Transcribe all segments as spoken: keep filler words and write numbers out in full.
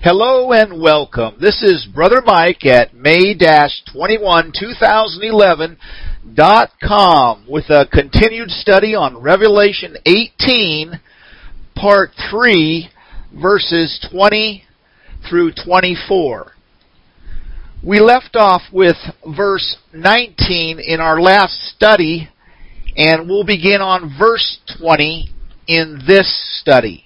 Hello and welcome. This is Brother Mike at May twenty-first, two thousand eleven dot com with a continued study on Revelation eighteen, Part three, verses twenty through twenty-four. We left off with verse nineteen in our last study, and we'll begin on verse twenty in this study.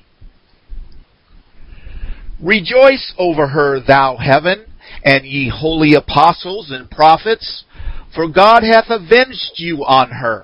Rejoice over her, thou heaven, and ye holy apostles and prophets, for God hath avenged you on her.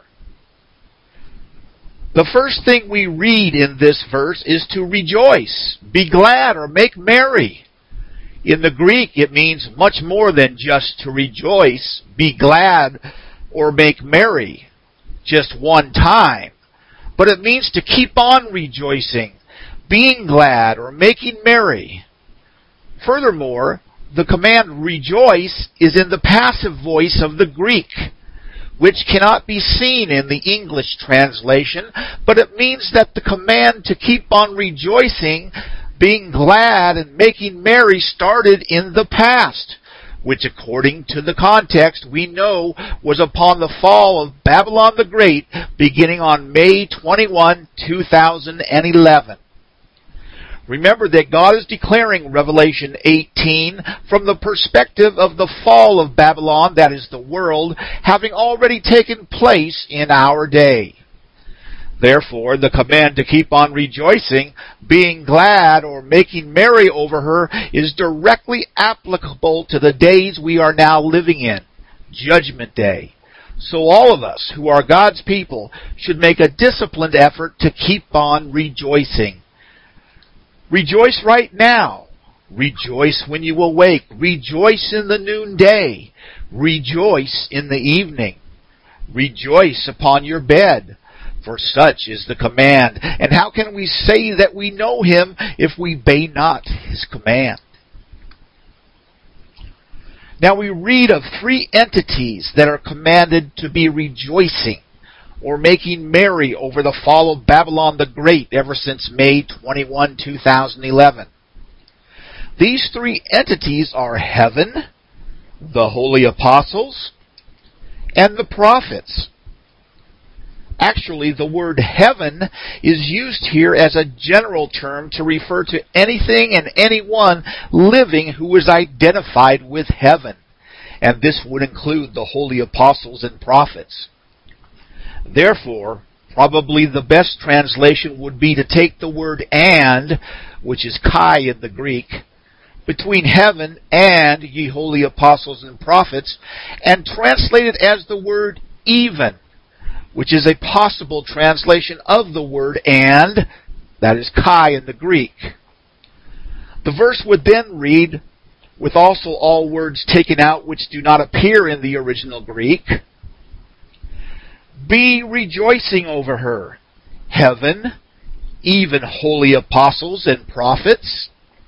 The first thing we read in this verse is to rejoice, be glad, or make merry. In the Greek, it means much more than just to rejoice, be glad, or make merry just one time. But it means to keep on rejoicing, being glad, or making merry. Furthermore, the command rejoice is in the passive voice of the Greek, which cannot be seen in the English translation, but it means that the command to keep on rejoicing, being glad, and making merry started in the past, which according to the context we know was upon the fall of Babylon the Great, beginning on May twenty-first, two thousand eleven. Remember that God is declaring Revelation eighteen from the perspective of the fall of Babylon, that is the world, having already taken place in our day. Therefore, the command to keep on rejoicing, being glad, or making merry over her is directly applicable to the days we are now living in, Judgment Day. So all of us who are God's people should make a disciplined effort to keep on rejoicing. Rejoice right now. Rejoice when you awake. Rejoice in the noonday. Rejoice in the evening. Rejoice upon your bed. For such is the command. And how can we say that we know Him if we obey not His command? Now we read of three entities that are commanded to be rejoicing or making merry over the fall of Babylon the Great ever since May twenty-first, two thousand eleven. These three entities are heaven, the holy apostles, and the prophets. Actually, the word heaven is used here as a general term to refer to anything and anyone living who is identified with heaven. And this would include the holy apostles and prophets. Therefore, probably the best translation would be to take the word and, which is kai in the Greek, between heaven and ye holy apostles and prophets, and translate it as the word even, which is a possible translation of the word and, that is kai in the Greek. The verse would then read, with also all words taken out which do not appear in the original Greek, be rejoicing over her, heaven, even holy apostles and prophets.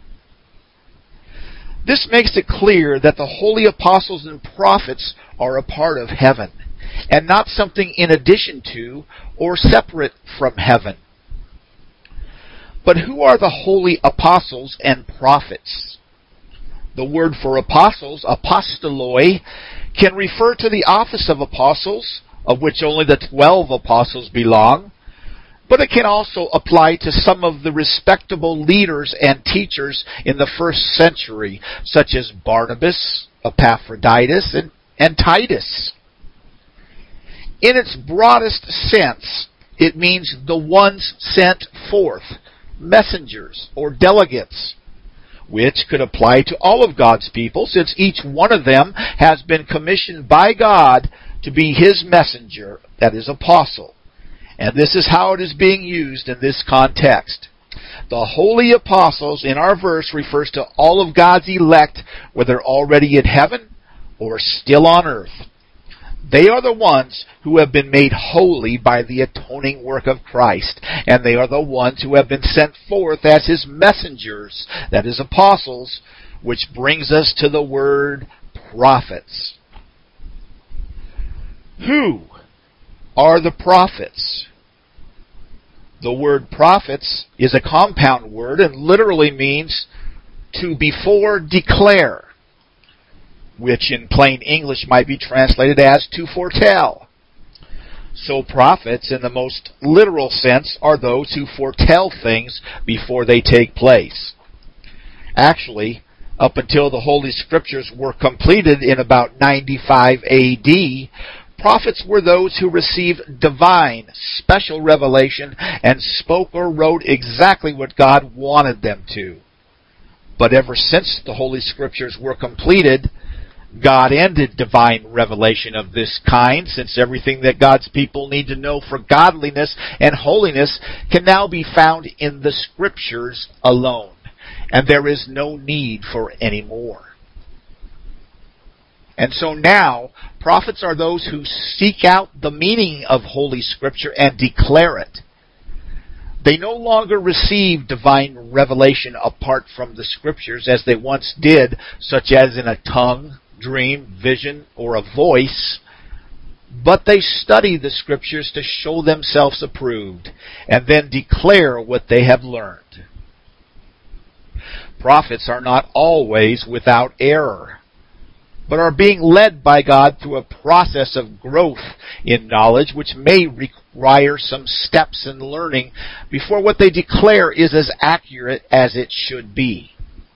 This makes it clear that the holy apostles and prophets are a part of heaven, and not something in addition to or separate from heaven. But who are the holy apostles and prophets? The word for apostles, apostoloi, can refer to the office of apostles, of which only the twelve apostles belong, but it can also apply to some of the respectable leaders and teachers in the first century, such as Barnabas, Epaphroditus, and, and Titus. In its broadest sense, it means the ones sent forth, messengers or delegates, which could apply to all of God's people, since each one of them has been commissioned by God to be His messenger, that is, apostle. And this is how it is being used in this context. The holy apostles in our verse refers to all of God's elect, whether already in heaven or still on earth. They are the ones who have been made holy by the atoning work of Christ, and they are the ones who have been sent forth as His messengers, that is, apostles, which brings us to the word prophets. Who are the prophets? The word prophets is a compound word and literally means to before declare, which in plain English might be translated as to foretell. So prophets, in the most literal sense, are those who foretell things before they take place. Actually, up until the Holy Scriptures were completed in about ninety-five A D, prophets were those who received divine, special revelation and spoke or wrote exactly what God wanted them to. But ever since the Holy Scriptures were completed, God ended divine revelation of this kind, since everything that God's people need to know for godliness and holiness can now be found in the Scriptures alone, and there is no need for any more. And so now, prophets are those who seek out the meaning of Holy Scripture and declare it. They no longer receive divine revelation apart from the Scriptures as they once did, such as in a tongue, dream, vision, or a voice, but they study the Scriptures to show themselves approved, and then declare what they have learned. Prophets are not always without error, but are being led by God through a process of growth in knowledge, which may require some steps in learning before what they declare is as accurate as it should be.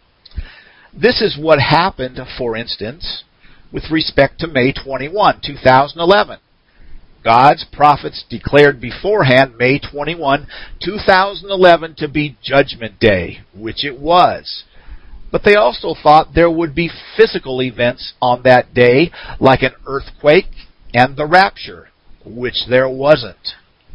This is what happened, for instance, with respect to May twenty-first, two thousand eleven. God's prophets declared beforehand May twenty-first, two thousand eleven to be Judgment Day, which it was. But they also thought there would be physical events on that day, like an earthquake and the rapture, which there wasn't.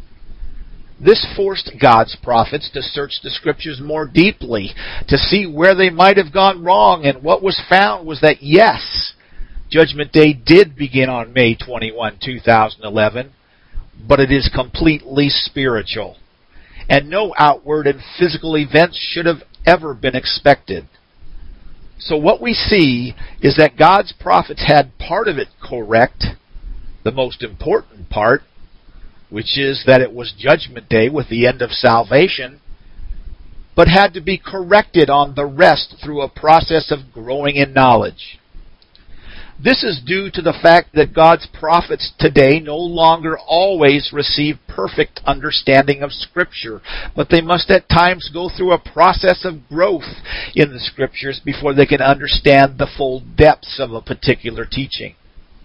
This forced God's prophets to search the Scriptures more deeply, to see where they might have gone wrong, and what was found was that, yes, Judgment Day did begin on May twenty-first, two thousand eleven, but it is completely spiritual, and no outward and physical events should have ever been expected. So what we see is that God's prophets had part of it correct, the most important part, which is that it was Judgment Day with the end of salvation, but had to be corrected on the rest through a process of growing in knowledge. This is due to the fact that God's prophets today no longer always receive perfect understanding of Scripture, but they must at times go through a process of growth in the Scriptures before they can understand the full depths of a particular teaching.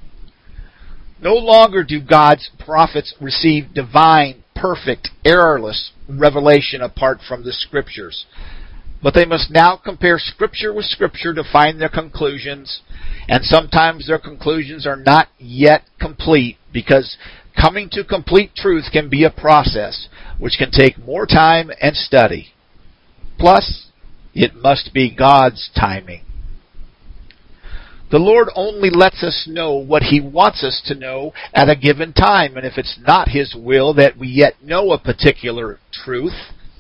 No longer do God's prophets receive divine, perfect, errorless revelation apart from the Scriptures, but they must now compare Scripture with Scripture to find their conclusions, and sometimes their conclusions are not yet complete, because coming to complete truth can be a process which can take more time and study. Plus, it must be God's timing. The Lord only lets us know what He wants us to know at a given time, and if it's not His will that we yet know a particular truth,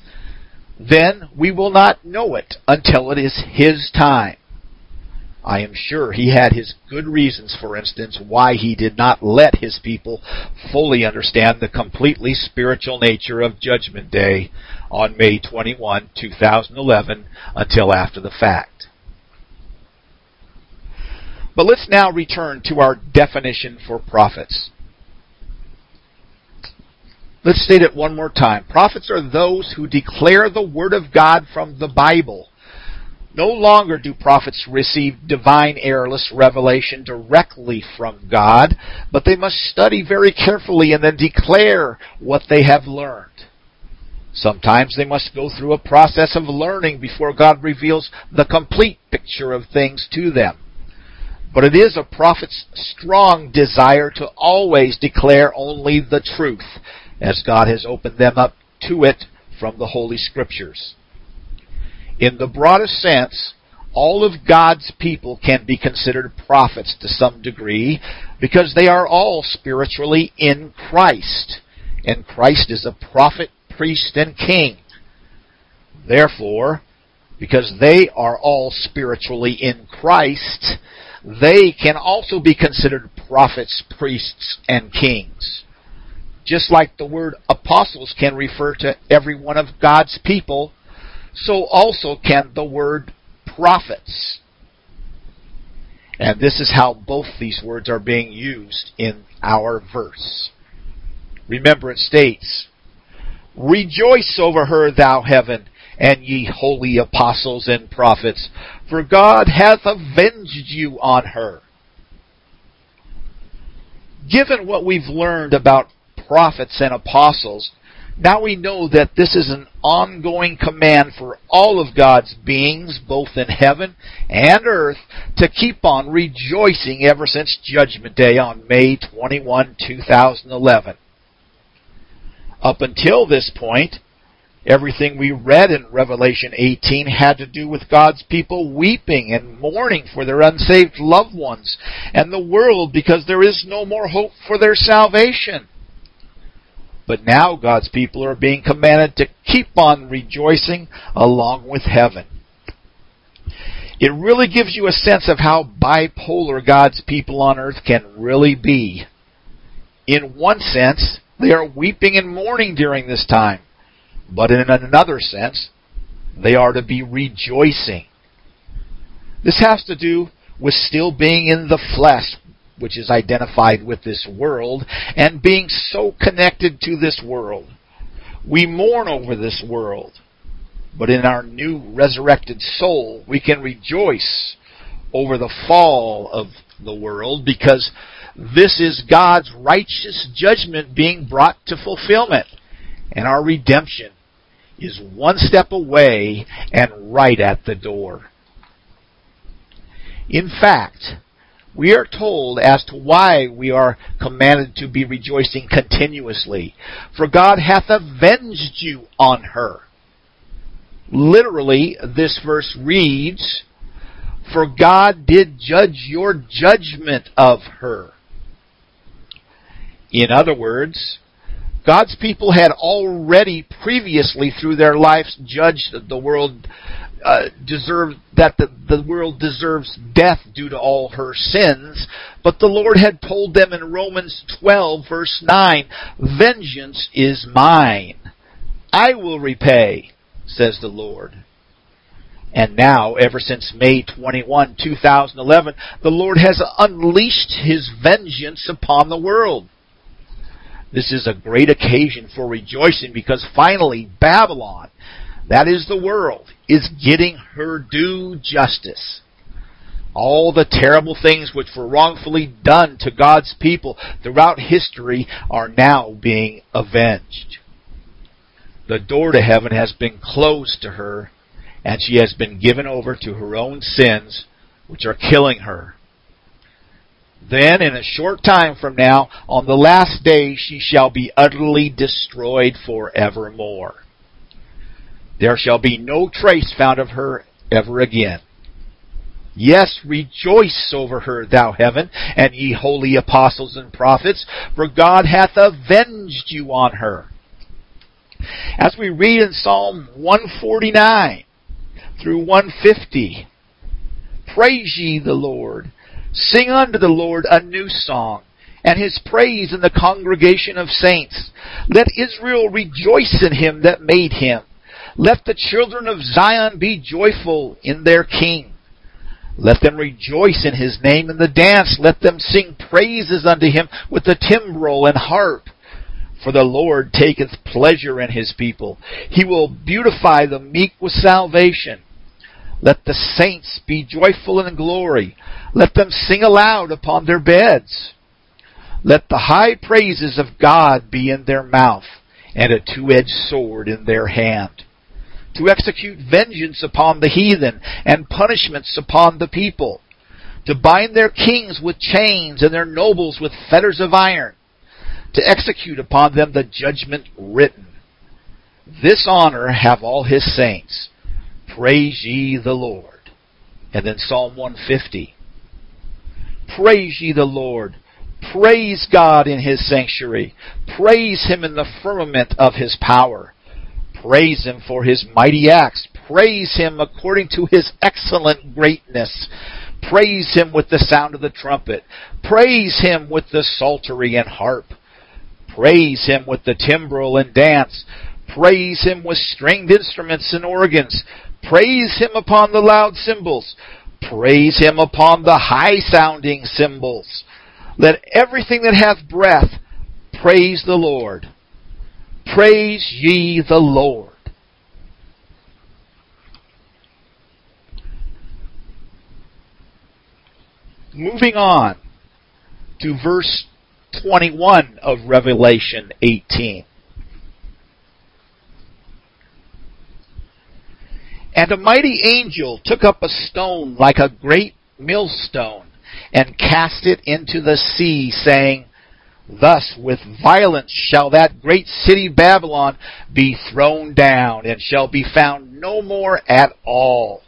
then we will not know it until it is His time. I am sure He had His good reasons, for instance, why He did not let His people fully understand the completely spiritual nature of Judgment Day on May twenty-first, two thousand eleven until after the fact. But let's now return to our definition for prophets. Let's state it one more time. Prophets are those who declare the Word of God from the Bible. No longer do prophets receive divine, errorless revelation directly from God, but they must study very carefully and then declare what they have learned. Sometimes they must go through a process of learning before God reveals the complete picture of things to them. But it is a prophet's strong desire to always declare only the truth, as God has opened them up to it from the Holy Scriptures. In the broadest sense, all of God's people can be considered prophets to some degree, because they are all spiritually in Christ, and Christ is a prophet, priest, and king. Therefore, because they are all spiritually in Christ, they can also be considered prophets, priests, and kings. Just like the word apostles can refer to every one of God's people, so also can the word prophets. And this is how both these words are being used in our verse. Remember, it states, "Rejoice over her, thou heaven, and ye holy apostles and prophets, for God hath avenged you on her." Given what we've learned about prophets and apostles, now we know that this is an ongoing command for all of God's beings, both in heaven and earth, to keep on rejoicing ever since Judgment Day on May twenty-first, two thousand eleven. Up until this point, everything we read in Revelation eighteen had to do with God's people weeping and mourning for their unsaved loved ones and the world because there is no more hope for their salvation. But now God's people are being commanded to keep on rejoicing along with heaven. It really gives you a sense of how bipolar God's people on earth can really be. In one sense, they are weeping and mourning during this time. But in another sense, they are to be rejoicing. This has to do with still being in the flesh, which is identified with this world, and being so connected to this world. We mourn over this world, but in our new resurrected soul, we can rejoice over the fall of the world, because this is God's righteous judgment being brought to fulfillment, and our redemption is one step away and right at the door. In fact, we are told as to why we are commanded to be rejoicing continuously. For God hath avenged you on her. Literally, this verse reads, "For God did judge your judgment of her." In other words, God's people had already previously through their lives judged the world uh, deserved that the, the world deserves death due to all her sins, but the Lord had told them in Romans twelve verse nine, "Vengeance is mine. I will repay, says the Lord." And now, ever since May twenty-first, two thousand eleven, the Lord has unleashed His vengeance upon the world. This is a great occasion for rejoicing because finally Babylon, that is the world, is getting her due justice. All the terrible things which were wrongfully done to God's people throughout history are now being avenged. The door to heaven has been closed to her, and she has been given over to her own sins, which are killing her. Then, in a short time from now, on the last day, she shall be utterly destroyed forevermore. There shall be no trace found of her ever again. Yes, rejoice over her, thou heaven, and ye holy apostles and prophets, for God hath avenged you on her. As we read in Psalm one forty-nine through one fifty, praise ye the Lord. Sing unto the Lord a new song, and His praise in the congregation of saints. Let Israel rejoice in Him that made him. Let the children of Zion be joyful in their King. Let them rejoice in His name in the dance. Let them sing praises unto Him with the timbrel and harp. For the Lord taketh pleasure in His people. He will beautify the meek with salvation. Let the saints be joyful in glory. Let them sing aloud upon their beds. Let the high praises of God be in their mouth, and a two-edged sword in their hand, to execute vengeance upon the heathen, and punishments upon the people, to bind their kings with chains, and their nobles with fetters of iron, to execute upon them the judgment written. This honor have all His saints. Praise ye the Lord. And then Psalm one fifty. Praise ye the Lord. Praise God in His sanctuary. Praise Him in the firmament of His power. Praise Him for His mighty acts. Praise Him according to His excellent greatness. Praise Him with the sound of the trumpet. Praise Him with the psaltery and harp. Praise Him with the timbrel and dance. Praise Him with stringed instruments and organs. Praise him upon the loud cymbals. Praise him upon the high-sounding cymbals. Let everything that hath breath praise the Lord. Praise ye the Lord. Moving on to verse twenty-one of Revelation eighteen. And a mighty angel took up a stone like a great millstone, and cast it into the sea, saying, Thus with violence shall that great city Babylon be thrown down, and shall be found no more at all.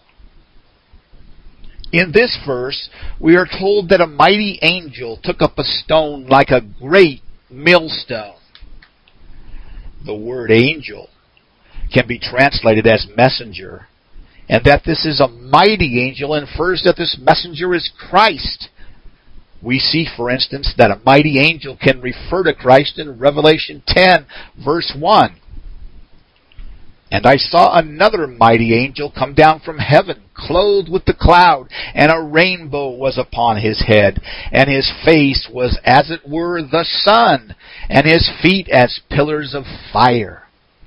In this verse, we are told that a mighty angel took up a stone like a great millstone. The word angel can be translated as messenger, and that this is a mighty angel infers that this messenger is Christ. We see, for instance, that a mighty angel can refer to Christ in Revelation ten, verse one. And I saw another mighty angel come down from heaven, clothed with the cloud, and a rainbow was upon his head, and his face was as it were the sun, and his feet as pillars of fire.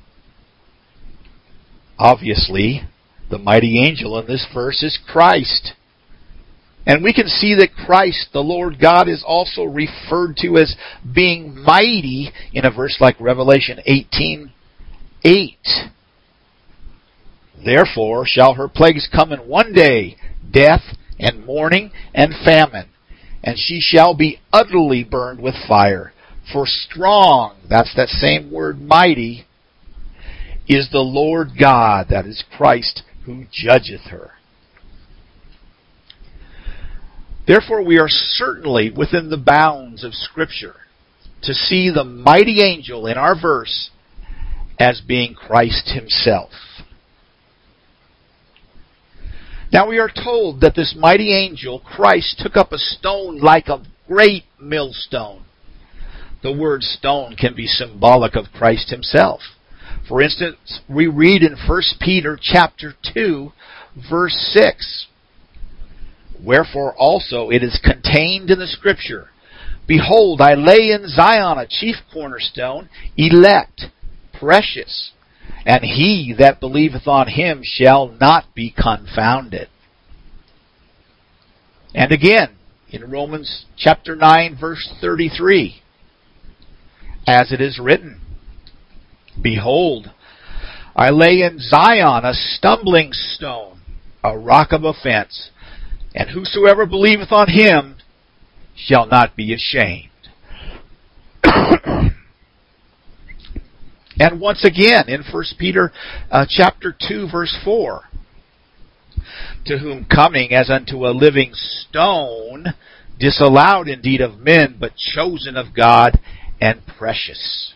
Obviously, the mighty angel in this verse is Christ. And we can see that Christ, the Lord God, is also referred to as being mighty in a verse like Revelation eighteen eight. Therefore shall her plagues come in one day, death and mourning and famine, and she shall be utterly burned with fire. For strong, that's that same word mighty, is the Lord God, that is Christ, who judgeth her. Therefore we are certainly within the bounds of Scripture to see the mighty angel in our verse as being Christ himself. Now we are told that this mighty angel, Christ, took up a stone like a great millstone. The word stone can be symbolic of Christ himself. For instance, we read in First Peter chapter two, verse six, Wherefore also it is contained in the Scripture, Behold, I lay in Zion a chief cornerstone, elect, precious, and he that believeth on him shall not be confounded. And again, in Romans chapter nine, verse thirty-three, As it is written, Behold, I lay in Zion a stumbling stone, a rock of offense, and whosoever believeth on him shall not be ashamed. And once again, in First Peter uh, chapter two, verse four, To whom coming as unto a living stone, disallowed indeed of men, but chosen of God and precious.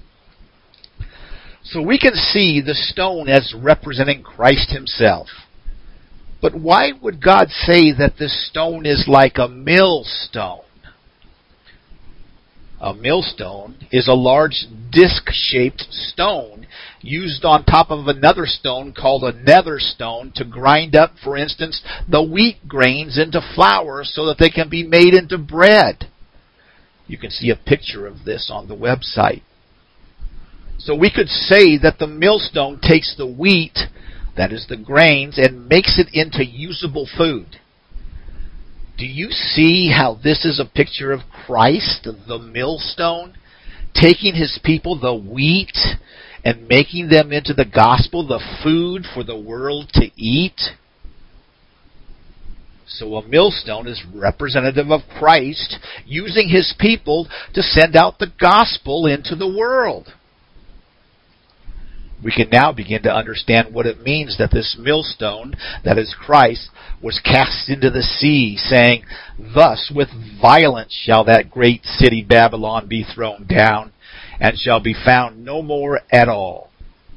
So we can see the stone as representing Christ himself. But why would God say that this stone is like a millstone? A millstone is a large disc-shaped stone used on top of another stone called a nether stone to grind up, for instance, the wheat grains into flour so that they can be made into bread. You can see a picture of this on the website. So we could say that the millstone takes the wheat, that is the grains, and makes it into usable food. Do you see how this is a picture of Christ, the millstone, taking his people, the wheat, and making them into the gospel, the food for the world to eat? So a millstone is representative of Christ using his people to send out the gospel into the world. We can now begin to understand what it means that this millstone, that is Christ, was cast into the sea, saying, Thus with violence shall that great city Babylon be thrown down, and shall be found no more at all.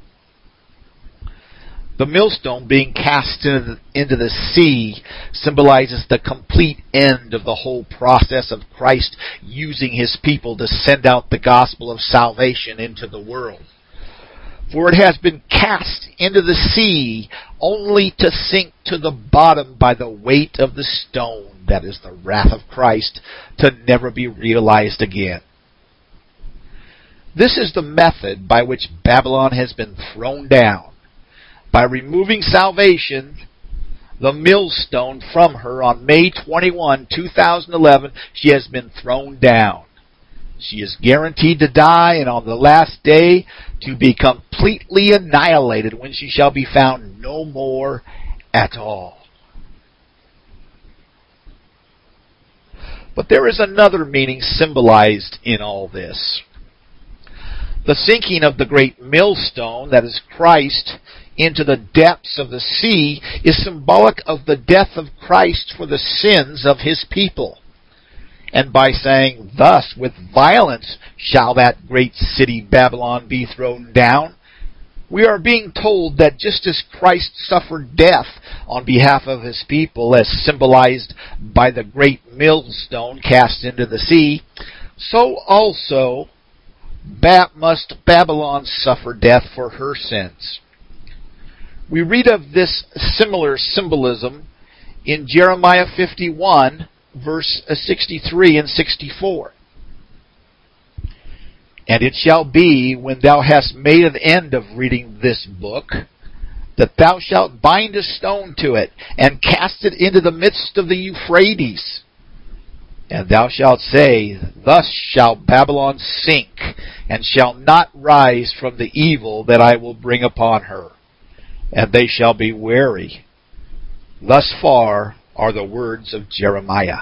The millstone being cast into the, into the sea symbolizes the complete end of the whole process of Christ using his people to send out the gospel of salvation into the world. For it has been cast into the sea, only to sink to the bottom by the weight of the stone, that is the wrath of Christ, to never be realized again. This is the method by which Babylon has been thrown down. By removing salvation, the millstone, from her on May twenty-first, two thousand eleven, she has been thrown down. She is guaranteed to die, and on the last day to be completely annihilated, when she shall be found no more at all. But there is another meaning symbolized in all this. The sinking of the great millstone, that is Christ, into the depths of the sea is symbolic of the death of Christ for the sins of his people. And by saying, thus with violence shall that great city Babylon be thrown down, we are being told that just as Christ suffered death on behalf of his people, as symbolized by the great millstone cast into the sea, so also must Babylon suffer death for her sins. We read of this similar symbolism in Jeremiah fifty-one, verse sixty-three and sixty-four. And it shall be, when thou hast made an end of reading this book, that thou shalt bind a stone to it, and cast it into the midst of the Euphrates. And thou shalt say, thus shall Babylon sink, and shall not rise from the evil that I will bring upon her. And they shall be weary. Thus far are the words of Jeremiah.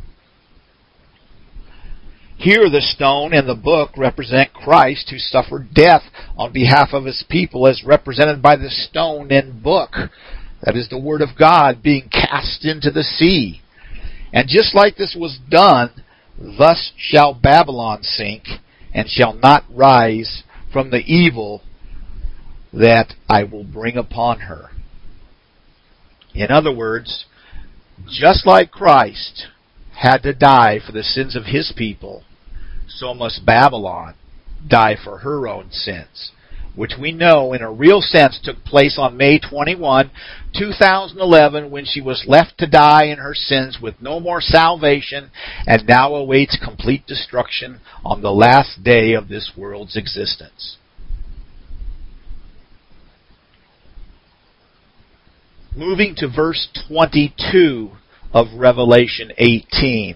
Here the stone and the book represent Christ, who suffered death on behalf of his people, as represented by the stone and book. That is the Word of God being cast into the sea. And just like this was done, thus shall Babylon sink, and shall not rise from the evil that I will bring upon her. In other words, just like Christ had to die for the sins of his people, so must Babylon die for her own sins, which we know in a real sense took place on May twenty-first, two thousand eleven, when she was left to die in her sins with no more salvation, and now awaits complete destruction on the last day of this world's existence. Moving to verse twenty-two of Revelation eighteen.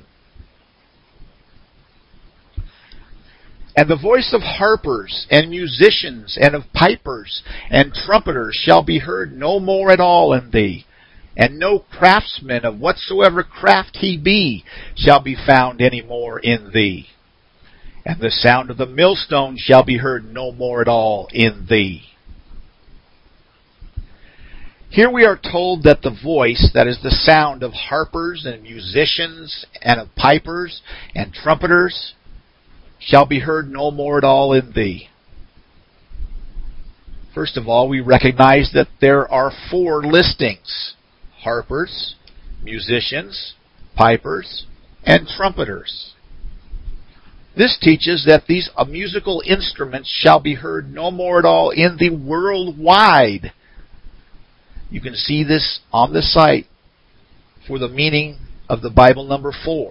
And the voice of harpers and musicians and of pipers and trumpeters shall be heard no more at all in thee. And no craftsman of whatsoever craft he be shall be found any more in thee. And the sound of the millstone shall be heard no more at all in thee. Here we are told that the voice, that is the sound of harpers and musicians and of pipers and trumpeters, shall be heard no more at all in thee. First of all, we recognize that there are four listings: harpers, musicians, pipers, and trumpeters. This teaches that these musical instruments shall be heard no more at all in the worldwide. You can see this on the site for the meaning of the Bible number four.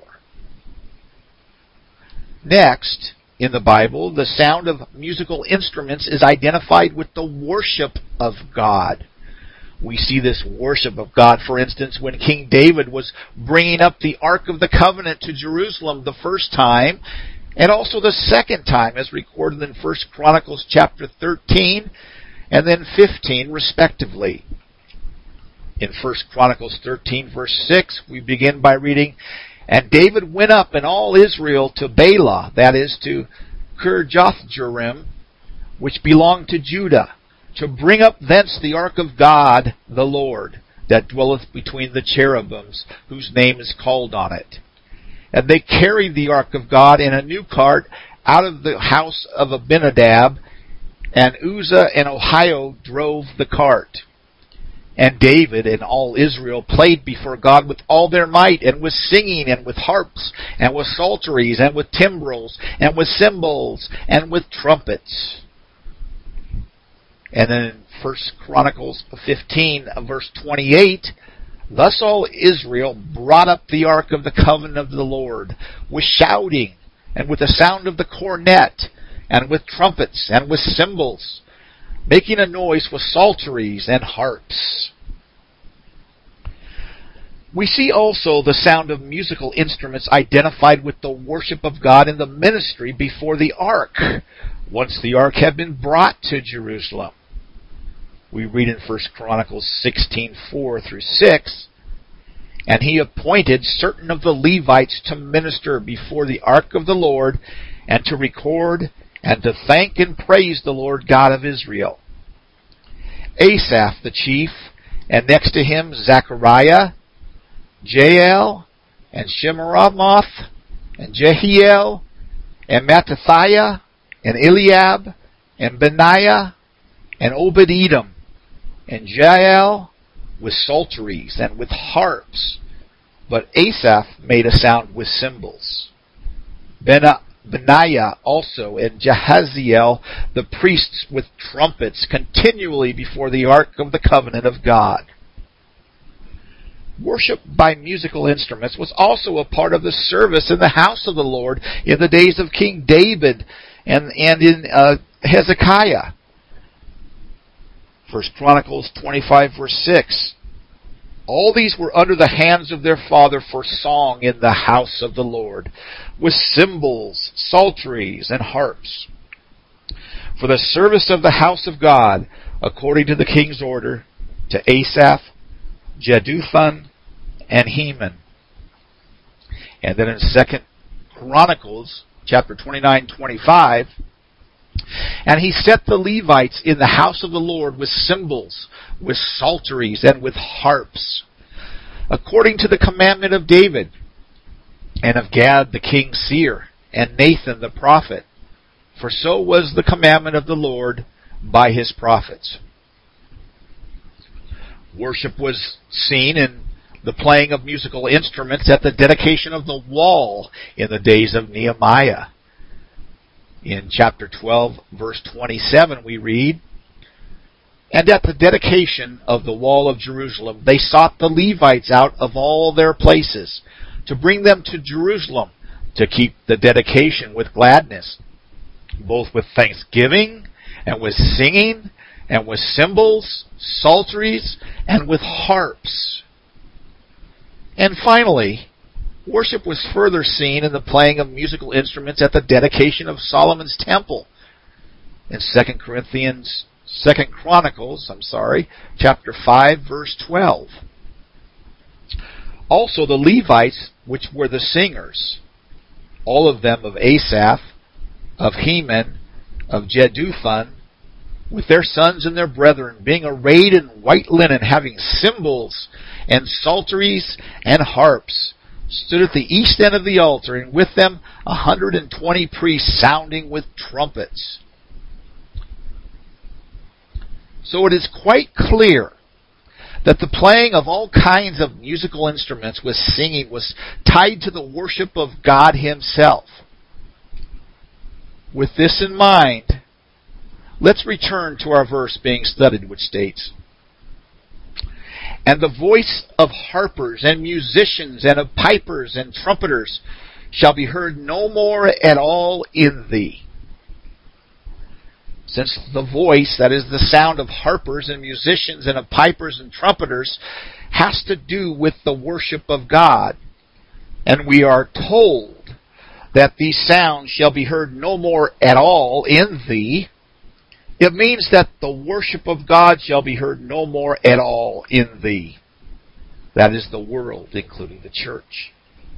Next, in the Bible, the sound of musical instruments is identified with the worship of God. We see this worship of God, for instance, when King David was bringing up the Ark of the Covenant to Jerusalem the first time, and also the second time, as recorded in First Chronicles chapter thirteen and then fifteen, respectively. In First Chronicles thirteen, verse six, we begin by reading, And David went up and all Israel to Baalah, that is, to Kirjath-jearim, which belonged to Judah, to bring up thence the ark of God the Lord, that dwelleth between the cherubims, whose name is called on it. And they carried the ark of God in a new cart out of the house of Abinadab, and Uzzah and Ahio drove the cart. And David and all Israel played before God with all their might, and with singing, and with harps, and with psalteries, and with timbrels, and with cymbals, and with trumpets. And then in First Chronicles fifteen, verse twenty-eight, thus all Israel brought up the ark of the covenant of the Lord with shouting, and with the sound of the cornet, and with trumpets, and with cymbals, making a noise with psalteries and harps. We see also the sound of musical instruments identified with the worship of God in the ministry before the ark, once the ark had been brought to Jerusalem. We read in First Chronicles sixteen, four through six, and he appointed certain of the Levites to minister before the ark of the Lord, and to record, and to thank and praise the Lord God of Israel. Asaph the chief, and next to him Zechariah, Jael, and Shemiramoth, and Jehiel, and Mattithiah, and Eliab, and Benaiah, and Obed-Edom, and Jael, with psalteries and with harps, but Asaph made a sound with cymbals. Benaiah also and Jahaziel, the priests, with trumpets continually before the ark of the covenant of God. Worship by musical instruments was also a part of the service in the house of the Lord in the days of King David and, and in uh, Hezekiah. First Chronicles twenty-five, verse six. All these were under the hands of their father for song in the house of the Lord, with cymbals, psalteries, and harps. For the service of the house of God, according to the king's order, to Asaph, Jeduthun, and Heman. And then in Second Chronicles, chapter twenty-nine, twenty-five, and he set the Levites in the house of the Lord with cymbals, with psalteries, and with harps, according to the commandment of David, and of Gad the king's seer, and Nathan the prophet. For so was the commandment of the Lord by his prophets. Worship was seen in the playing of musical instruments at the dedication of the wall in the days of Nehemiah. In chapter twelve, verse twenty-seven, we read, and at the dedication of the wall of Jerusalem, they sought the Levites out of all their places, to bring them to Jerusalem, to keep the dedication with gladness, both with thanksgiving, and with singing, and with cymbals, psalteries, and with harps. And finally, worship was further seen in the playing of musical instruments at the dedication of Solomon's temple. In Second Corinthians, Second Chronicles, I'm sorry, chapter five, verse twelve. Also the Levites, which were the singers, all of them of Asaph, of Heman, of Jeduthun, with their sons and their brethren, being arrayed in white linen, having cymbals and psalteries and harps, stood at the east end of the altar, and with them a hundred and twenty priests sounding with trumpets. So it is quite clear that the playing of all kinds of musical instruments with singing was tied to the worship of God himself. With this in mind, let's return to our verse being studied, which states, and the voice of harpers and musicians and of pipers and trumpeters shall be heard no more at all in thee. Since the voice, that is the sound of harpers and musicians and of pipers and trumpeters, has to do with the worship of God, and we are told that these sounds shall be heard no more at all in thee, it means that the worship of God shall be heard no more at all in thee. That is the world, including the church.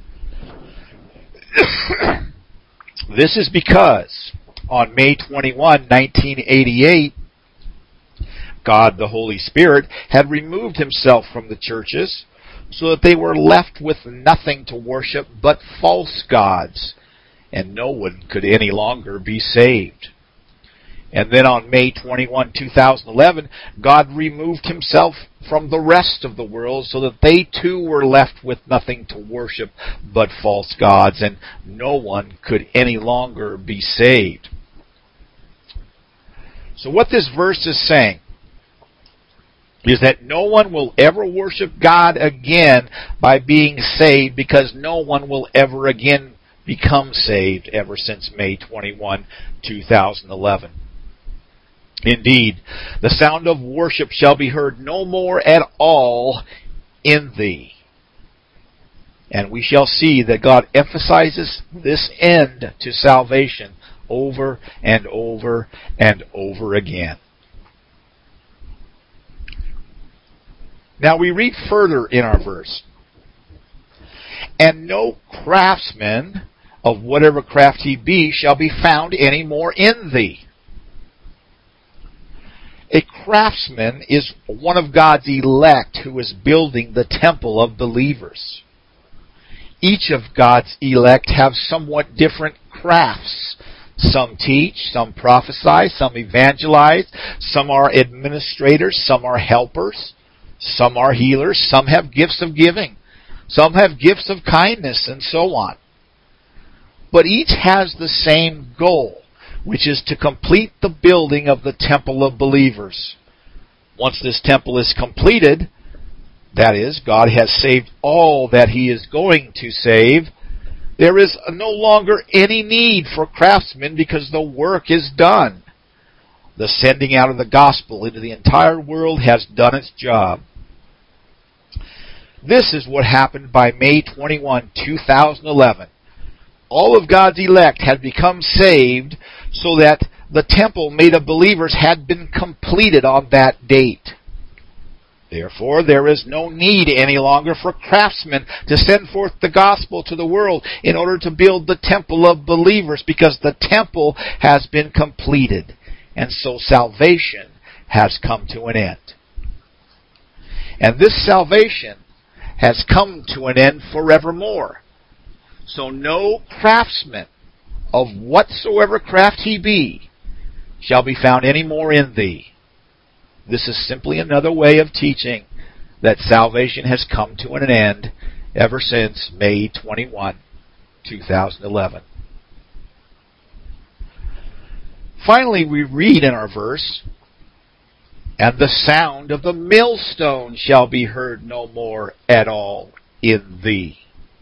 This is because on May twenty-first, nineteen eighty-eight, God, the Holy Spirit, had removed himself from the churches so that they were left with nothing to worship but false gods, and no one could any longer be saved. And then on May twenty-first, two thousand eleven, God removed himself from the rest of the world so that they too were left with nothing to worship but false gods, and no one could any longer be saved. So what this verse is saying is that no one will ever worship God again by being saved, because no one will ever again become saved ever since May twenty-first, two thousand eleven. Indeed, the sound of worship shall be heard no more at all in thee. And we shall see that God emphasizes this end to salvation over and over and over again. Now we read further in our verse. And no craftsman of whatever craft he be shall be found any more in thee. A craftsman is one of God's elect who is building the temple of believers. Each of God's elect have somewhat different crafts. Some teach, some prophesy, some evangelize, some are administrators, some are helpers, some are healers, some have gifts of giving, some have gifts of kindness, and so on. But each has the same goal, which is to complete the building of the temple of believers. Once this temple is completed, that is, God has saved all that He is going to save, there is no longer any need for craftsmen because the work is done. The sending out of the gospel into the entire world has done its job. This is what happened by May twenty-first, two thousand eleven. All of God's elect had become saved so that the temple made of believers had been completed on that date. Therefore, there is no need any longer for craftsmen to send forth the gospel to the world in order to build the temple of believers, because the temple has been completed, and so salvation has come to an end. And this salvation has come to an end forevermore. So no craftsman of whatsoever craft he be shall be found any more in thee. This is simply another way of teaching that salvation has come to an end ever since May twenty-first, two thousand eleven. Finally, we read in our verse, and the sound of the millstone shall be heard no more at all in thee.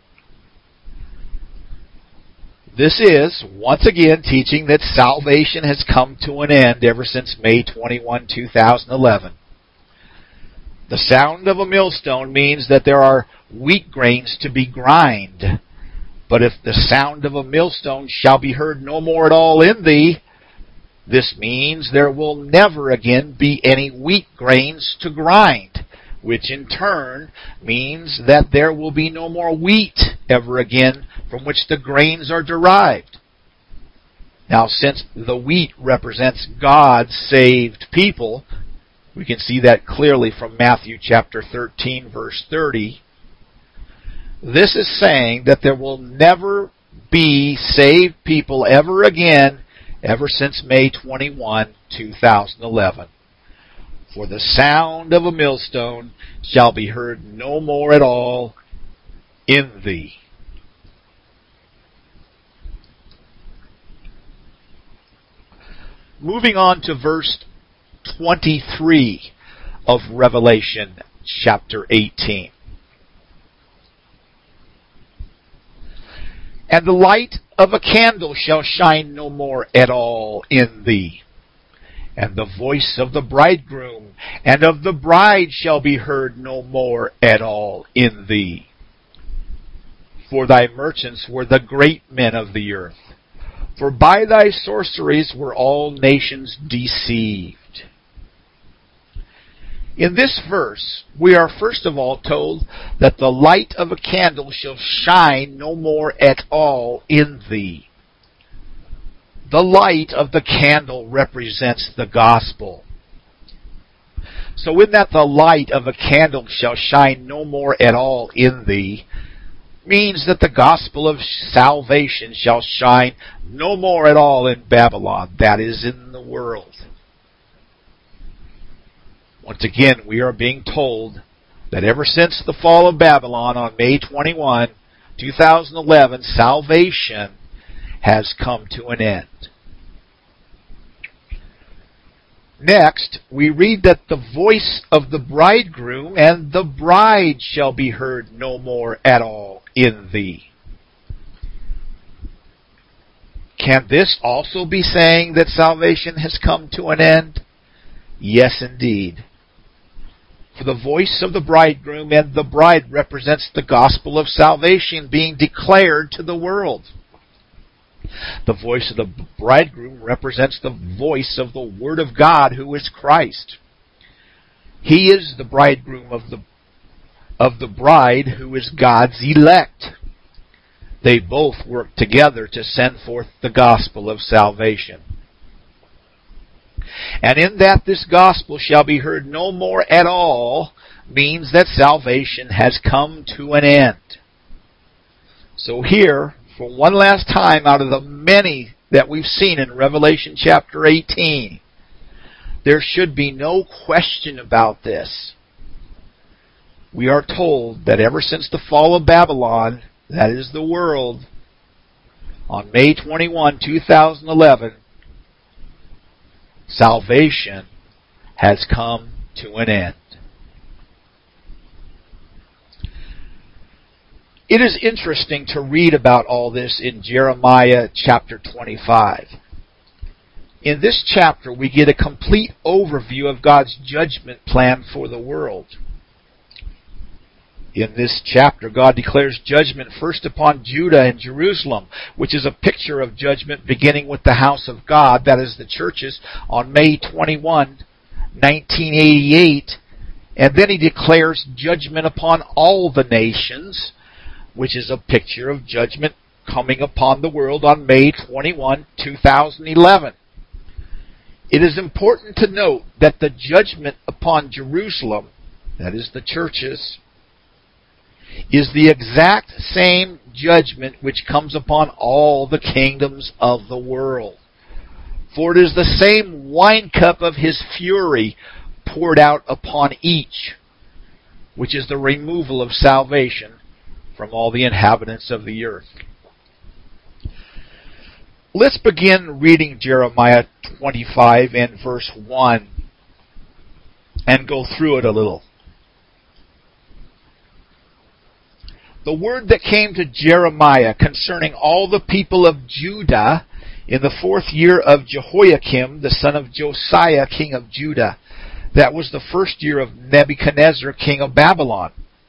This is, once again, teaching that salvation has come to an end ever since May twenty-first, two thousand eleven. The sound of a millstone means that there are wheat grains to be grind. But if the sound of a millstone shall be heard no more at all in thee, this means there will never again be any wheat grains to grind, which in turn means that there will be no more wheat ever again from which the grains are derived. Now, since the wheat represents God's saved people, we can see that clearly from Matthew chapter thirteen, verse thirty. This is saying that there will never be saved people ever again ever since May twenty-first, two thousand eleven. For the sound of a millstone shall be heard no more at all in thee. Moving on to verse twenty-three of Revelation chapter eighteen. And the light of a candle shall shine no more at all in thee. And the voice of the bridegroom and of the bride shall be heard no more at all in thee. For thy merchants were the great men of the earth. For by thy sorceries were all nations deceived. In this verse, we are first of all told that the light of a candle shall shine no more at all in thee. The light of the candle represents the gospel. So in that the light of a candle shall shine no more at all in thee, means that the gospel of salvation shall shine no more at all in Babylon, that is, in the world. Once again, we are being told that ever since the fall of Babylon on May twenty-first, two thousand eleven, salvation has come to an end. Next, we read that the voice of the bridegroom and the bride shall be heard no more at all in thee. Can this also be saying that salvation has come to an end? Yes, indeed. For the voice of the bridegroom and the bride represents the gospel of salvation being declared to the world. The voice of the bridegroom represents the voice of the Word of God, who is Christ. He is the bridegroom of the, of the bride, who is God's elect. They both work together to send forth the gospel of salvation. And in that this gospel shall be heard no more at all means that salvation has come to an end. So here, for one last time out of the many that we've seen in Revelation chapter eighteen, there should be no question about this. We are told that ever since the fall of Babylon, that is the world, on May twenty-first, two thousand eleven, salvation has come to an end. It is interesting to read about all this in Jeremiah chapter twenty-five. In this chapter, we get a complete overview of God's judgment plan for the world. In this chapter, God declares judgment first upon Judah and Jerusalem, which is a picture of judgment beginning with the house of God, that is the churches, on May twenty-first, nineteen eighty-eight. And then he declares judgment upon all the nations, which is a picture of judgment coming upon the world on May twenty-first, two thousand eleven. It is important to note that the judgment upon Jerusalem, that is the churches, is the exact same judgment which comes upon all the kingdoms of the world. For it is the same wine cup of his fury poured out upon each, which is the removal of salvation from all the inhabitants of the earth. Let's begin reading Jeremiah twenty-five and verse one and go through it a little. The word that came to Jeremiah concerning all the people of Judah in the fourth year of Jehoiakim, the son of Josiah, king of Judah. That was the first year of Nebuchadnezzar, king of Babylon.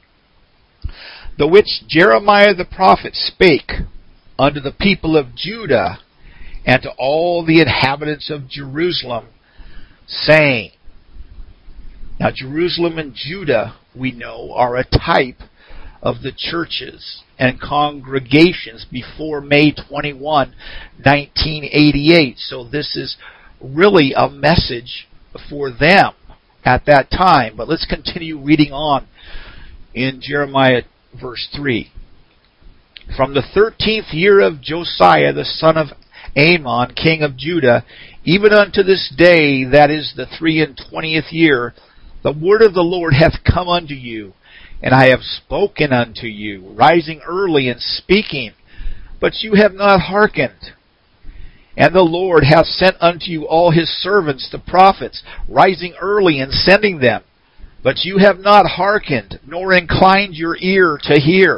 The which Jeremiah the prophet spake unto the people of Judah and to all the inhabitants of Jerusalem, saying. Now Jerusalem and Judah, we know, are a type of the churches and congregations before May twenty-first, nineteen eighty-eight. So this is really a message for them at that time. But let's continue reading on in Jeremiah verse three. From the thirteenth year of Josiah, the son of Amon, king of Judah, even unto this day, that is the three and twentieth year, the word of the Lord hath come unto you, and I have spoken unto you, rising early and speaking, but you have not hearkened. And the Lord hath sent unto you all his servants, the prophets, rising early and sending them, but you have not hearkened, nor inclined your ear to hear.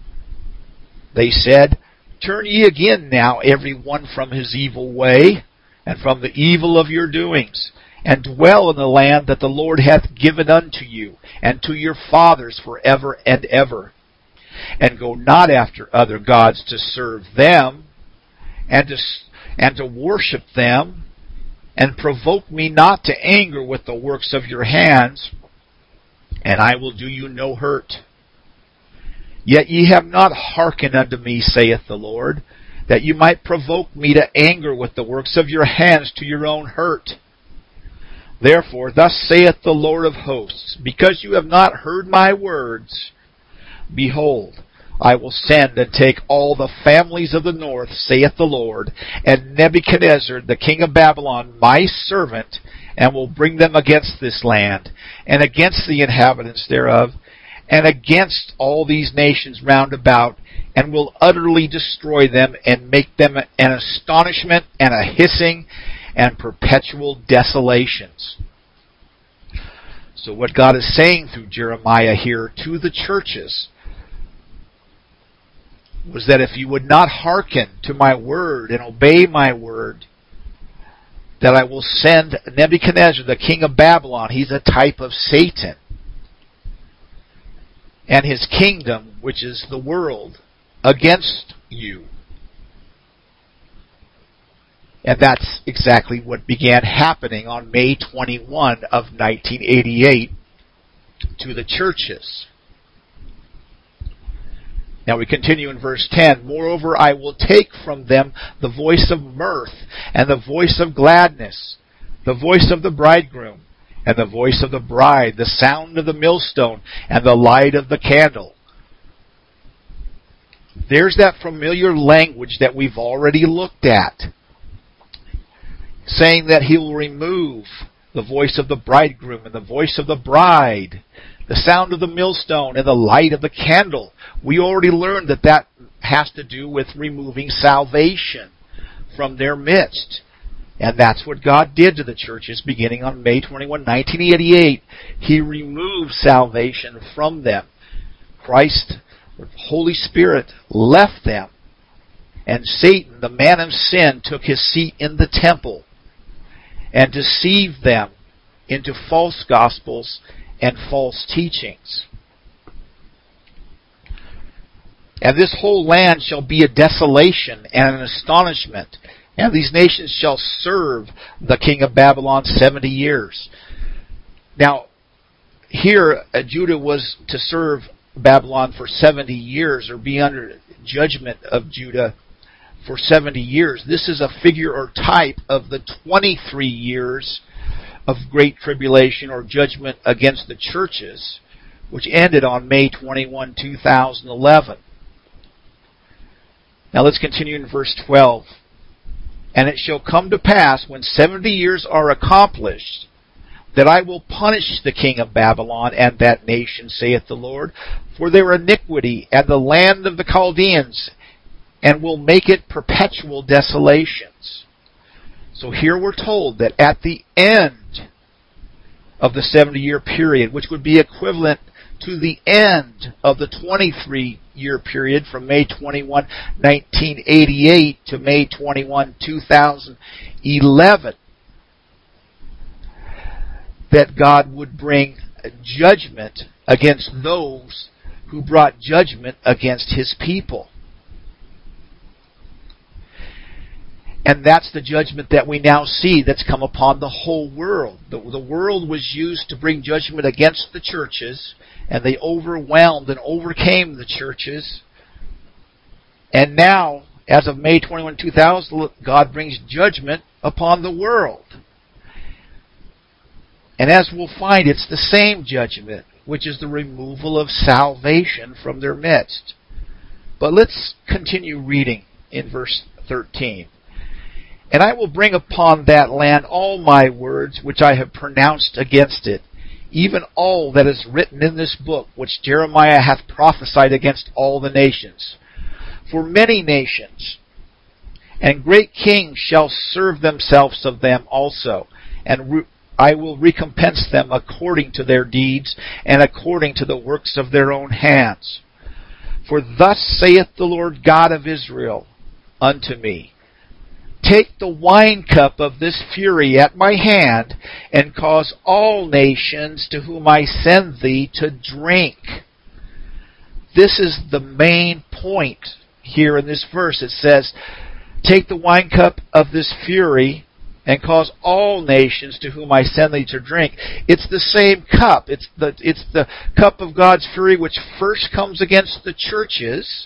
They said, Turn ye again now every one from his evil way, and from the evil of your doings, and dwell in the land that the Lord hath given unto you, and to your fathers for ever and ever. And go not after other gods to serve them, and to, and to worship them, and provoke me not to anger with the works of your hands, and I will do you no hurt. Yet ye have not hearkened unto me, saith the Lord, that you might provoke me to anger with the works of your hands to your own hurt. Therefore, thus saith the Lord of hosts, because you have not heard my words, behold, I will send and take all the families of the north, saith the Lord, and Nebuchadnezzar, the king of Babylon, my servant, and will bring them against this land, and against the inhabitants thereof, and against all these nations round about, and will utterly destroy them, and make them an astonishment and a hissing, and perpetual desolations. So what God is saying through Jeremiah here to the churches was that if you would not hearken to my word and obey my word, that I will send Nebuchadnezzar, the king of Babylon, he's a type of Satan, and his kingdom, which is the world, against you. And that's exactly what began happening on May twenty-first of nineteen eighty-eight to the churches. Now we continue in verse ten. Moreover, I will take from them the voice of mirth and the voice of gladness, the voice of the bridegroom and the voice of the bride, the sound of the millstone and the light of the candle. There's that familiar language that we've already looked at, saying that he will remove the voice of the bridegroom and the voice of the bride, the sound of the millstone and the light of the candle. We already learned that that has to do with removing salvation from their midst. And that's what God did to the churches beginning on May twenty-first, nineteen eighty-eight. He removed salvation from them. Christ, the Holy Spirit, left them. And Satan, the man of sin, took his seat in the temple and deceived them into false gospels and false teachings. And this whole land shall be a desolation and an astonishment, and these nations shall serve the king of Babylon seventy years. Now, here uh, Judah was to serve Babylon for seventy years, or be under judgment of Judah for seventy years. This is a figure or type of the twenty-three years of great tribulation or judgment against the churches, which ended on May twenty-first, two thousand eleven. Now let's continue in verse twelve. And it shall come to pass, when seventy years are accomplished, that I will punish the king of Babylon and that nation, saith the Lord, for their iniquity and the land of the Chaldeans, and will make it perpetual desolations. So here we're told that at the end of the seventy-year period, which would be equivalent to the end of the twenty-three-year period from May twenty-first, nineteen eighty-eight to May twenty-first, two thousand eleven, that God would bring judgment against those who brought judgment against His people. And that's the judgment that we now see that's come upon the whole world. The, the world was used to bring judgment against the churches, and they overwhelmed and overcame the churches. And now, as of May twenty-first, two thousand, God brings judgment upon the world. And as we'll find, it's the same judgment, which is the removal of salvation from their midst. But let's continue reading in verse thirteen. And I will bring upon that land all my words which I have pronounced against it, even all that is written in this book, which Jeremiah hath prophesied against all the nations. For many nations and great kings shall serve themselves of them also, and re- I will recompense them according to their deeds and according to the works of their own hands. For thus saith the Lord God of Israel unto me, take the wine cup of this fury at my hand, and cause all nations to whom I send thee to drink. This is the main point here in this verse. It says, take the wine cup of this fury, and cause all nations to whom I send thee to drink. It's the same cup. It's the, it's the cup of God's fury which first comes against the churches,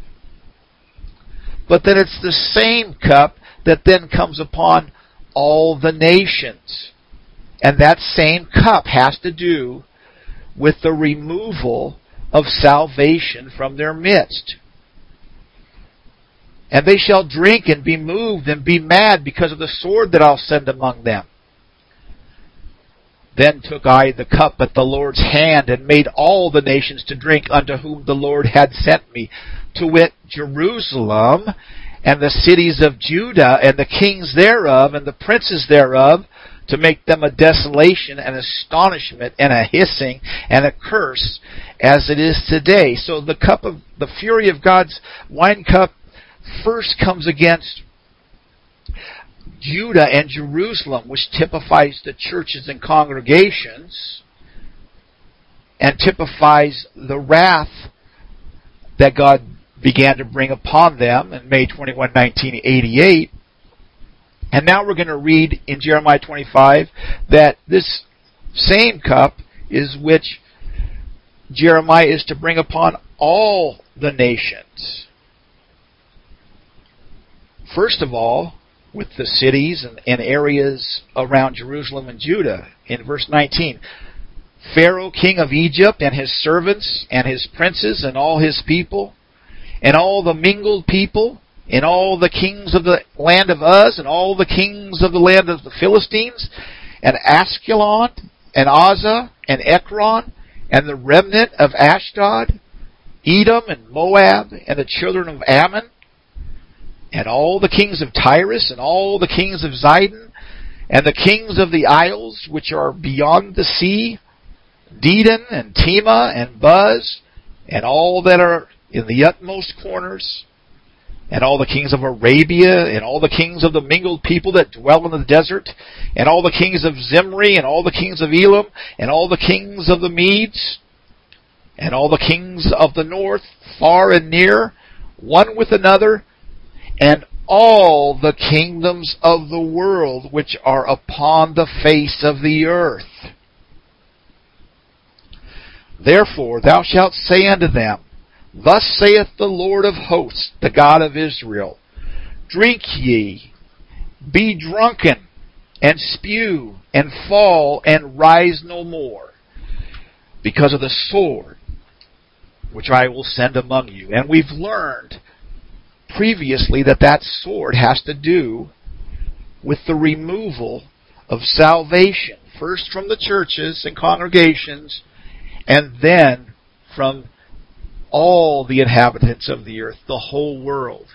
but then it's the same cup that then comes upon all the nations. And that same cup has to do with the removal of salvation from their midst. And they shall drink and be moved and be mad because of the sword that I'll send among them. Then took I the cup at the Lord's hand, and made all the nations to drink unto whom the Lord had sent me, to wit, Jerusalem, and the cities of Judah, and the kings thereof, and the princes thereof, to make them a desolation, and astonishment, and a hissing, and a curse, as it is today. So the cup of the fury of God's wine cup first comes against Judah and Jerusalem, which typifies the churches and congregations, and typifies the wrath that God began to bring upon them in May twenty-first, nineteen eighty-eight. And now we're going to read in Jeremiah twenty-five that this same cup is which Jeremiah is to bring upon all the nations. First of all, with the cities and, and areas around Jerusalem and Judah. In verse nineteen, Pharaoh, king of Egypt, and his servants, and his princes, and all his people, and all the mingled people, and all the kings of the land of Uz, and all the kings of the land of the Philistines, and Askelon, and Azza, and Ekron, and the remnant of Ashdod, Edom, and Moab, and the children of Ammon, and all the kings of Tyrus, and all the kings of Zidon, and the kings of the isles which are beyond the sea, Dedan, and Tema, and Buz, and all that are in the utmost corners, and all the kings of Arabia, and all the kings of the mingled people that dwell in the desert, and all the kings of Zimri, and all the kings of Elam, and all the kings of the Medes, and all the kings of the north, far and near, one with another, and all the kingdoms of the world which are upon the face of the earth. Therefore thou shalt say unto them, Thus saith the Lord of hosts, the God of Israel, Drink ye, be drunken, and spew, and fall, and rise no more, because of the sword which I will send among you. And we've learned previously that that sword has to do with the removal of salvation, first from the churches and congregations, and then from all the inhabitants of the earth, the whole world.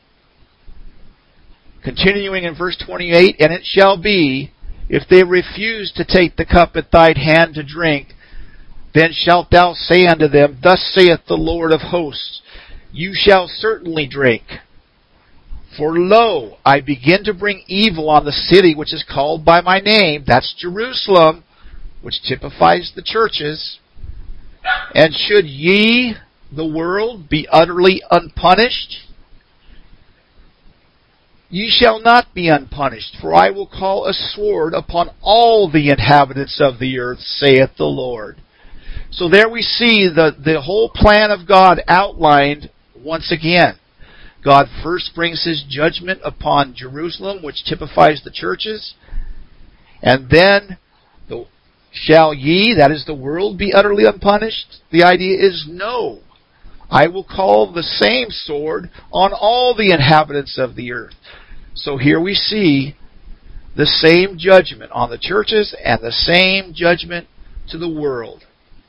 Continuing in verse twenty-eight, And it shall be, if they refuse to take the cup at thine hand to drink, then shalt thou say unto them, Thus saith the Lord of hosts, You shall certainly drink. For lo, I begin to bring evil on the city which is called by my name, that's Jerusalem, which typifies the churches. And should ye, the world, be utterly unpunished? Ye shall not be unpunished, for I will call a sword upon all the inhabitants of the earth, saith the Lord. So there we see the, the whole plan of God outlined once again. God first brings His judgment upon Jerusalem, which typifies the churches. And then, the, shall ye, that is the world, be utterly unpunished? The idea is no. I will call the same sword on all the inhabitants of the earth. So here we see the same judgment on the churches and the same judgment to the world.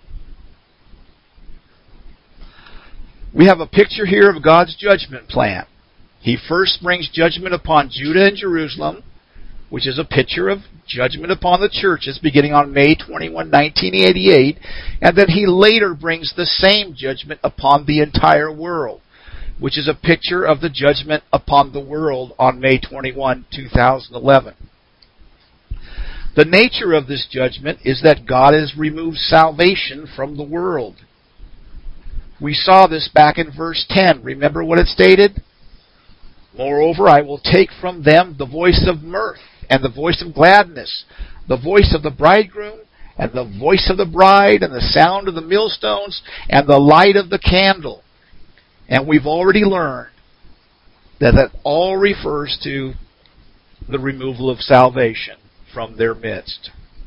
We have a picture here of God's judgment plan. He first brings judgment upon Judah and Jerusalem, which is a picture of judgment upon the churches beginning on May twenty-first, nineteen eighty-eight, and then He later brings the same judgment upon the entire world, which is a picture of the judgment upon the world on May twenty-first, two thousand eleven. The nature of this judgment is that God has removed salvation from the world. We saw this back in verse ten. Remember what it stated? Moreover, I will take from them the voice of mirth, and the voice of gladness, the voice of the bridegroom, and the voice of the bride, and the sound of the millstones, and the light of the candle. And we've already learned that that all refers to the removal of salvation from their midst.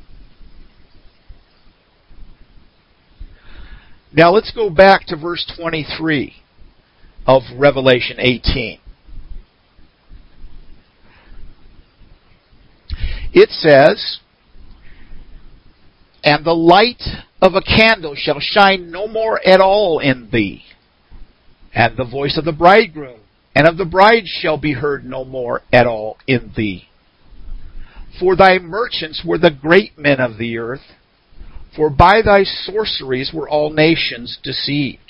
Now let's go back to verse twenty-three of Revelation eighteen. It says, And the light of a candle shall shine no more at all in thee, and the voice of the bridegroom and of the bride shall be heard no more at all in thee. For thy merchants were the great men of the earth, for by thy sorceries were all nations deceived.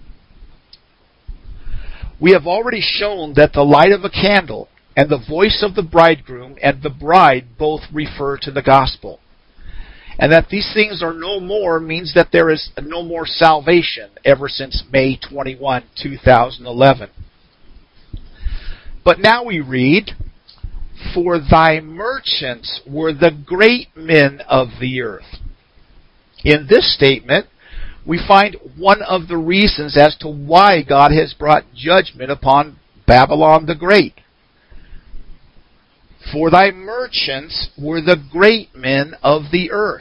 We have already shown that the light of a candle and the voice of the bridegroom and the bride both refer to the gospel. And that these things are no more means that there is no more salvation ever since May twenty-first, two thousand eleven. But now we read, for thy merchants were the great men of the earth. In this statement, we find one of the reasons as to why God has brought judgment upon Babylon the Great. For thy merchants were the great men of the earth.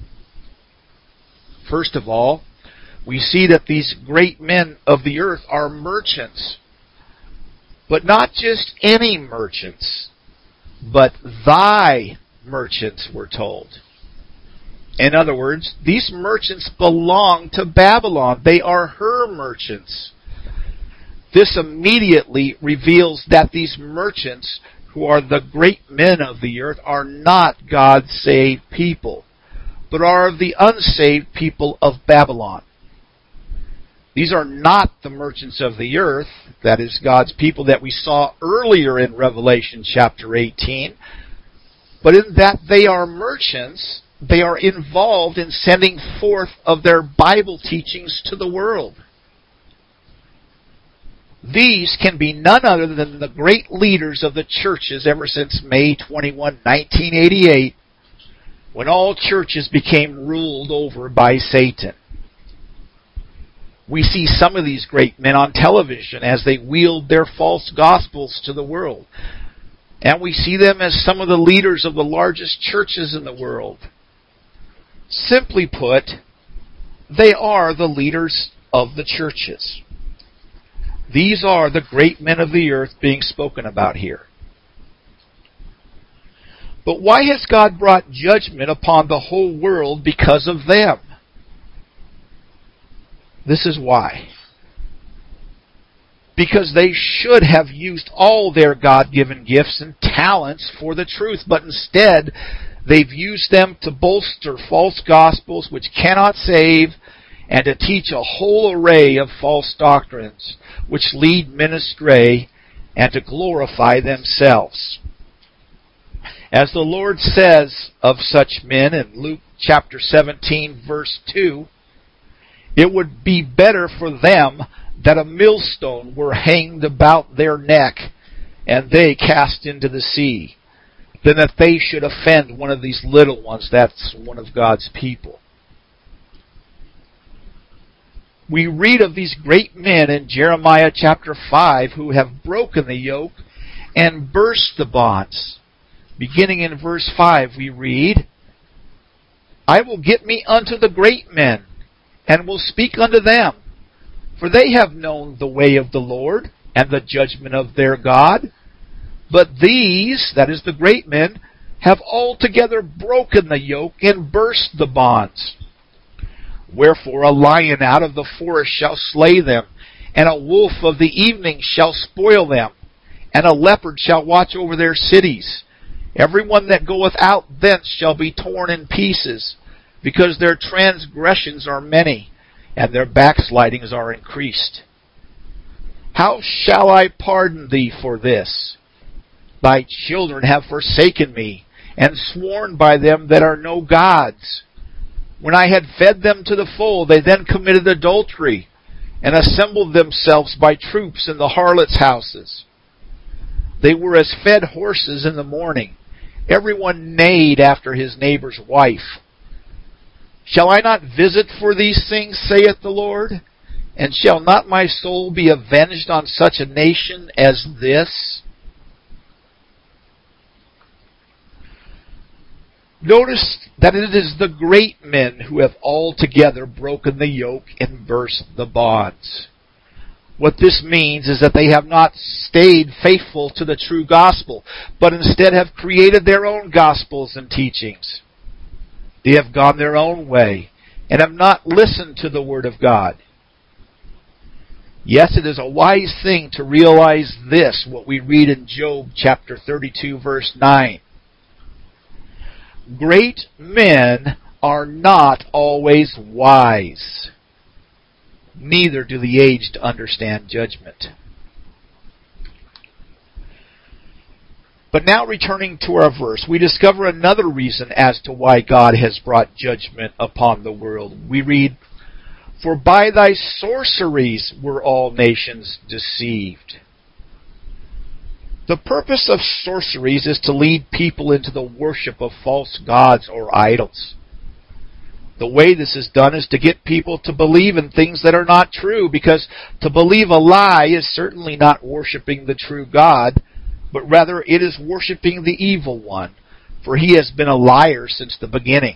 First of all, we see that these great men of the earth are merchants. But not just any merchants, but thy merchants, we're told. In other words, these merchants belong to Babylon. They are her merchants. This immediately reveals that these merchants, who are the great men of the earth, are not God's saved people, but are of the unsaved people of Babylon. These are not the merchants of the earth, that is God's people that we saw earlier in Revelation chapter eighteen, but in that they are merchants, they are involved in sending forth of their Bible teachings to the world. These can be none other than the great leaders of the churches ever since May twenty-first, nineteen eighty-eight, when all churches became ruled over by Satan. We see some of these great men on television as they wield their false gospels to the world. And we see them as some of the leaders of the largest churches in the world. Simply put, they are the leaders of the churches. These are the great men of the earth being spoken about here. But why has God brought judgment upon the whole world because of them? This is why. Because they should have used all their God-given gifts and talents for the truth, but instead they've used them to bolster false gospels which cannot save, and to teach a whole array of false doctrines which lead men astray, and to glorify themselves. As the Lord says of such men in Luke chapter seventeen, verse two, it would be better for them that a millstone were hanged about their neck and they cast into the sea, than that they should offend one of these little ones, that's one of God's people. We read of these great men in Jeremiah chapter five who have broken the yoke and burst the bonds. Beginning in verse five we read, I will get me unto the great men, and will speak unto them, for they have known the way of the Lord, and the judgment of their God. But these, that is the great men, have altogether broken the yoke and burst the bonds. Wherefore a lion out of the forest shall slay them, and a wolf of the evening shall spoil them, and a leopard shall watch over their cities. Every one that goeth out thence shall be torn in pieces, because their transgressions are many, and their backslidings are increased. How shall I pardon thee for this? Thy children have forsaken me, and sworn by them that are no gods. When I had fed them to the full, they then committed adultery, and assembled themselves by troops in the harlots' houses. They were as fed horses in the morning. Every one neighed after his neighbor's wife. Shall I not visit for these things, saith the Lord? And shall not my soul be avenged on such a nation as this? Notice that it is the great men who have altogether broken the yoke and burst the bonds. What this means is that they have not stayed faithful to the true gospel, but instead have created their own gospels and teachings. They have gone their own way and have not listened to the Word of God. Yes, it is a wise thing to realize this, what we read in Job chapter thirty-two, verse nine. Great men are not always wise, neither do the aged understand judgment. But now returning to our verse, we discover another reason as to why God has brought judgment upon the world. We read, "For by thy sorceries were all nations deceived." The purpose of sorceries is to lead people into the worship of false gods or idols. The way this is done is to get people to believe in things that are not true, because to believe a lie is certainly not worshiping the true God, but rather it is worshiping the evil one, for he has been a liar since the beginning.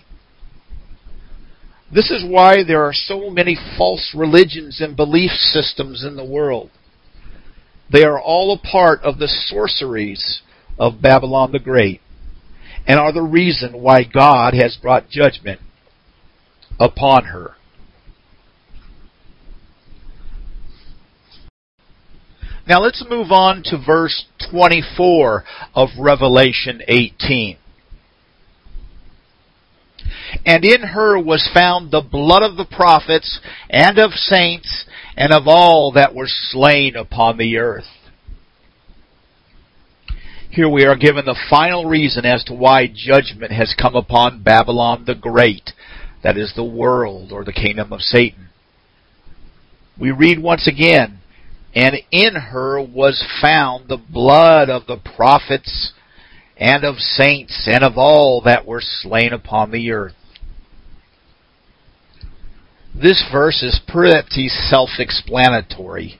This is why there are so many false religions and belief systems in the world. They are all a part of the sorceries of Babylon the Great, and are the reason why God has brought judgment upon her. Now let's move on to verse twenty-four of Revelation eighteen. "And in her was found the blood of the prophets and of saints and of all that were slain upon the earth." Here we are given the final reason as to why judgment has come upon Babylon the Great, that is the world or the kingdom of Satan. We read once again, "And in her was found the blood of the prophets and of saints and of all that were slain upon the earth." This verse is pretty self-explanatory.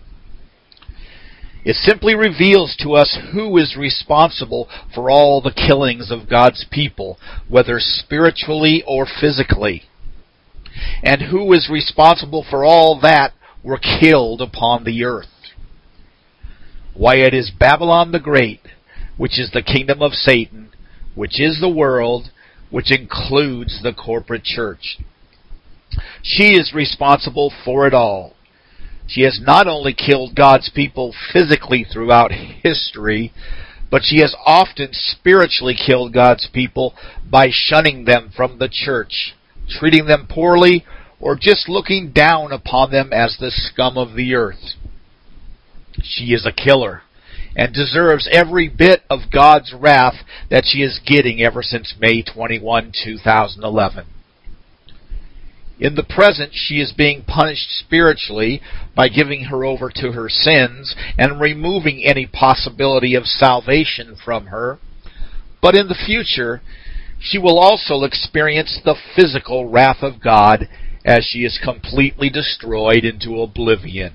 It simply reveals to us who is responsible for all the killings of God's people, whether spiritually or physically, and who is responsible for all that were killed upon the earth. Why, it is Babylon the Great, which is the kingdom of Satan, which is the world, which includes the corporate church. She is responsible for it all. She has not only killed God's people physically throughout history, but she has often spiritually killed God's people by shunning them from the church, treating them poorly, or just looking down upon them as the scum of the earth. She is a killer, and deserves every bit of God's wrath that she is getting ever since May twenty-first, two thousand eleven. In the present, she is being punished spiritually by giving her over to her sins and removing any possibility of salvation from her. But in the future, she will also experience the physical wrath of God as she is completely destroyed into oblivion.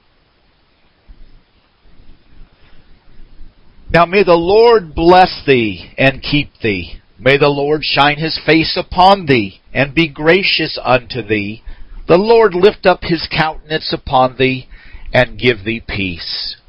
Now may the Lord bless thee and keep thee. May the Lord shine his face upon thee and be gracious unto thee. The Lord lift up his countenance upon thee and give thee peace.